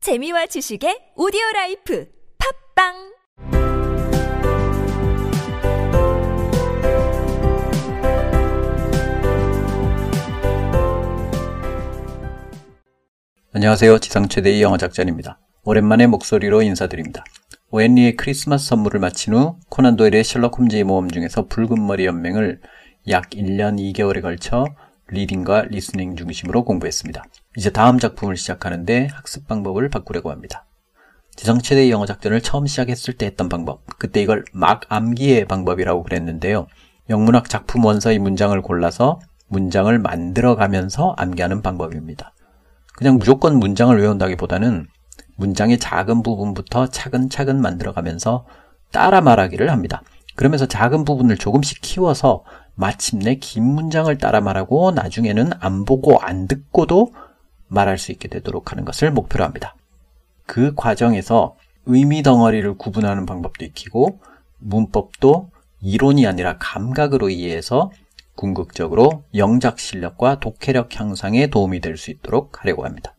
재미와 지식의 오디오라이프 팝빵 안녕하세요. 지상 최대의 영어 작전입니다. 오랜만에 목소리로 인사드립니다. 오앤리의 크리스마스 선물을 마친 후 코난 도일의 셜록 홈즈의 모험 중에서 붉은 머리 연맹을 약 1년 2개월에 걸쳐 리딩과 리스닝 중심으로 공부했습니다. 이제 다음 작품을 시작하는데 학습 방법을 바꾸려고 합니다. 지상 최대의 영어 작전을 처음 시작했을 때 했던 방법, 그때 이걸 막 암기의 방법이라고 그랬는데요. 영문학 작품 원서의 문장을 골라서 문장을 만들어가면서 암기하는 방법입니다. 그냥 무조건 문장을 외운다기보다는 문장의 작은 부분부터 차근차근 만들어가면서 따라 말하기를 합니다. 그러면서 작은 부분을 조금씩 키워서 마침내 긴 문장을 따라 말하고 나중에는 안 보고 안 듣고도 말할 수 있게 되도록 하는 것을 목표로 합니다. 그 과정에서 의미 덩어리를 구분하는 방법도 익히고 문법도 이론이 아니라 감각으로 이해해서 궁극적으로 영작 실력과 독해력 향상에 도움이 될 수 있도록 하려고 합니다.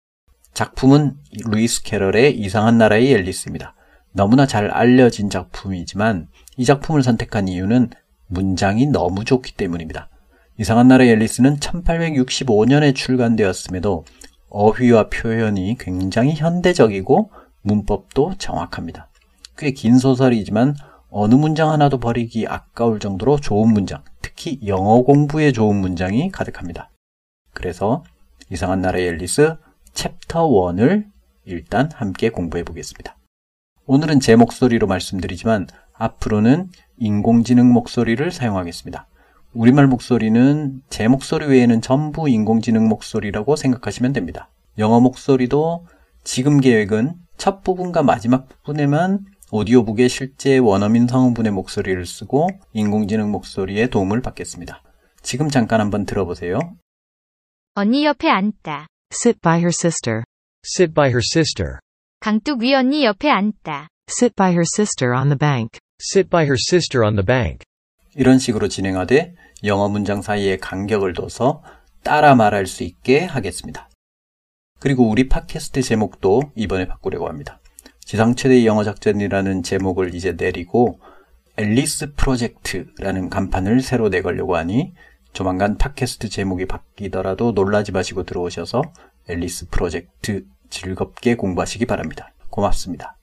작품은 루이스 캐럴의 이상한 나라의 앨리스입니다. 너무나 잘 알려진 작품이지만 이 작품을 선택한 이유는 문장이 너무 좋기 때문입니다. 이상한 나라의 앨리스는 1865년에 출간되었음에도 어휘와 표현이 굉장히 현대적이고 문법도 정확합니다. 꽤 긴 소설이지만 어느 문장 하나도 버리기 아까울 정도로 좋은 문장, 특히 영어 공부에 좋은 문장이 가득합니다. 그래서 이상한 나라의 앨리스 챕터 1을 일단 함께 공부해 보겠습니다. 오늘은 제 목소리로 말씀드리지만 앞으로는 인공지능 목소리를 사용하겠습니다. 우리말 목소리는 제 목소리 외에는 전부 인공지능 목소리라고 생각하시면 됩니다. 영어 목소리도 지금 계획은 첫 부분과 마지막 부분에만 오디오북의 실제 원어민 성우분의 목소리를 쓰고 인공지능 목소리의 도움을 받겠습니다. 지금 잠깐 한번 들어보세요. 언니 옆에 앉다. Sit by her sister. Sit by her sister. 강뚝위 언니 옆에 앉다. Sit by her sister on the bank. Sit by her sister on the bank. 이런 식으로 진행하되 영어 문장 사이에 간격을 둬서 따라 말할 수 있게 하겠습니다. 그리고 우리 팟캐스트 제목도 이번에 바꾸려고 합니다. 지상 최대의 영어 작전이라는 제목을 이제 내리고 앨리스 프로젝트라는 간판을 새로 내걸려고 하니 조만간 팟캐스트 제목이 바뀌더라도 놀라지 마시고 들어오셔서 앨리스 프로젝트 즐겁게 공부하시기 바랍니다. 고맙습니다.